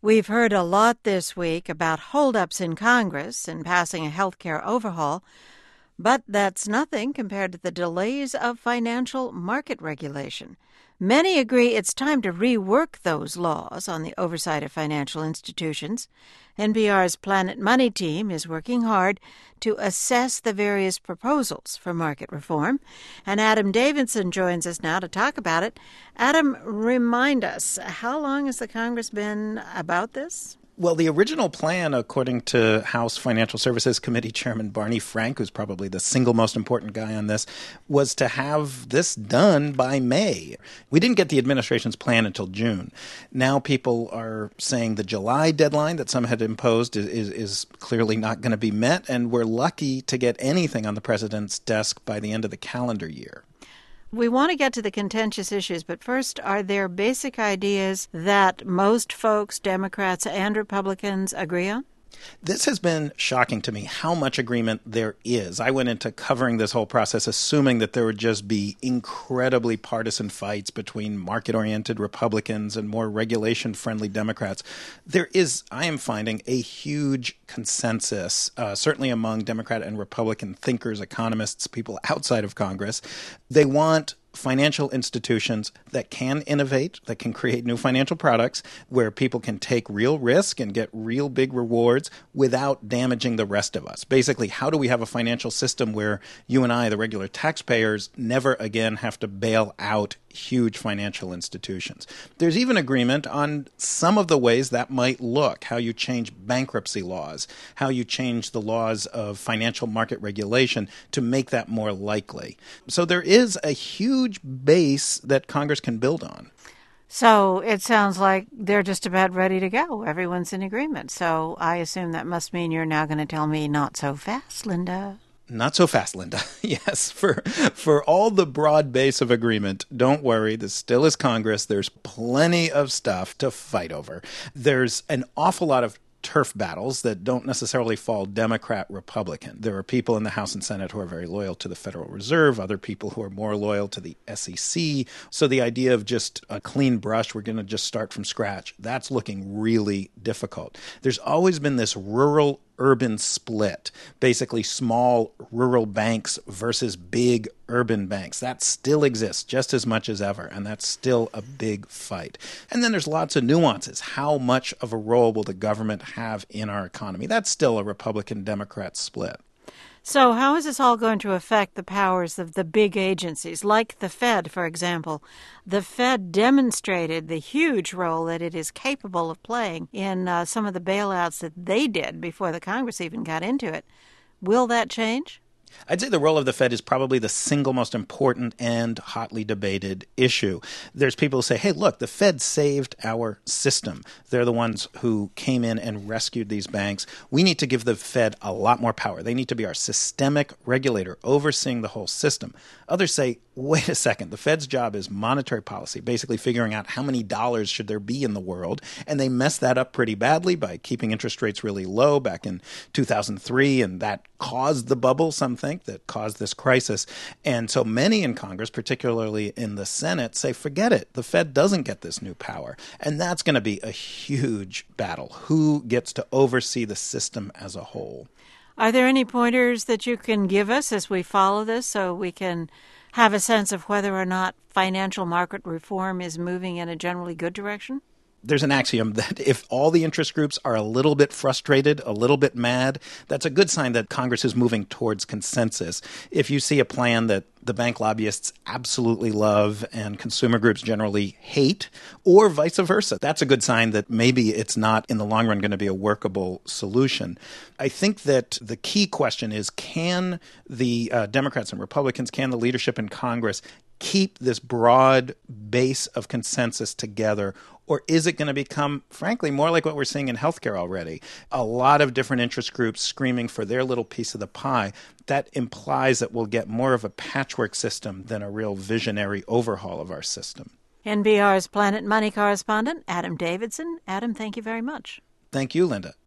We've heard a lot this week about holdups in Congress in passing a health care overhaul, but that's nothing compared to the delays of financial market regulation. Many agree it's time to rework those laws on the oversight of financial institutions. NPR's Planet Money team is working hard to assess the various proposals for market reform, and Adam Davidson joins us now to talk about it. Adam, remind us, how long has the Congress been about this? Well, the original plan, according to House Financial Services Committee Chairman Barney Frank, who's probably the single most important guy on this, was to have this done by May. We didn't get the administration's plan until June. Now people are saying the July deadline that some had imposed is clearly not going to be met, and we're lucky to get anything on the president's desk by the end of the calendar year. We want to get to the contentious issues, but first, are there basic ideas that most folks, Democrats and Republicans, agree on? This has been shocking to me, how much agreement there is. I went into covering this whole process assuming that there would just be incredibly partisan fights between market-oriented Republicans and more regulation-friendly Democrats. There is, I am finding, a huge consensus, certainly among Democrat and Republican thinkers, economists, people outside of Congress. They want financial institutions that can innovate, that can create new financial products, where people can take real risk and get real big rewards without damaging the rest of us. Basically, how do we have a financial system where you and I, the regular taxpayers, never again have to bail out huge financial institutions? There's even agreement on some of the ways that might look, how you change bankruptcy laws, how you change the laws of financial market regulation to make that more likely. So there is a huge base that Congress can build on. So it sounds like they're just about ready to go. Everyone's in agreement. So I assume that must mean you're now going to tell me not so fast, Linda. Not so fast, Linda. Yes, for all the broad base of agreement, don't worry, this still is Congress. There's plenty of stuff to fight over. There's an awful lot of turf battles that don't necessarily fall Democrat-Republican. There are people in the House and Senate who are very loyal to the Federal Reserve, other people who are more loyal to the SEC. So the idea of just a clean brush, we're going to just start from scratch, that's looking really difficult. There's always been this rural-urban split, basically small rural banks versus big urban banks. That still exists just as much as ever, and that's still a big fight. And then there's lots of nuances. How much of a role will the government have in our economy? That's still a Republican-Democrat split. So how is this all going to affect the powers of the big agencies, like the Fed, for example? The Fed demonstrated the huge role that it is capable of playing in some of the bailouts that they did before the Congress even got into it. Will that change? I'd say the role of the Fed is probably the single most important and hotly debated issue. There's people who say, hey, look, the Fed saved our system. They're the ones who came in and rescued these banks. We need to give the Fed a lot more power. They need to be our systemic regulator, overseeing the whole system. Others say, wait a second, the Fed's job is monetary policy, basically figuring out how many dollars should there be in the world. And they messed that up pretty badly by keeping interest rates really low back in 2003, and that caused the bubble, some think, that caused this crisis. And so many in Congress, particularly in the Senate, say, forget it. The Fed doesn't get this new power. And that's going to be a huge battle. Who gets to oversee the system as a whole? Are there any pointers that you can give us as we follow this so we can have a sense of whether or not financial market reform is moving in a generally good direction? There's an axiom that if all the interest groups are a little bit frustrated, a little bit mad, that's a good sign that Congress is moving towards consensus. If you see a plan that the bank lobbyists absolutely love and consumer groups generally hate, or vice versa, that's a good sign that maybe it's not in the long run going to be a workable solution. I think that the key question is, can the Democrats and Republicans, can the leadership in Congress keep this broad base of consensus together? Or is it going to become, frankly, more like what we're seeing in healthcare already? A lot of different interest groups screaming for their little piece of the pie. That implies that we'll get more of a patchwork system than a real visionary overhaul of our system. NPR's Planet Money correspondent, Adam Davidson. Adam, thank you very much. Thank you, Linda.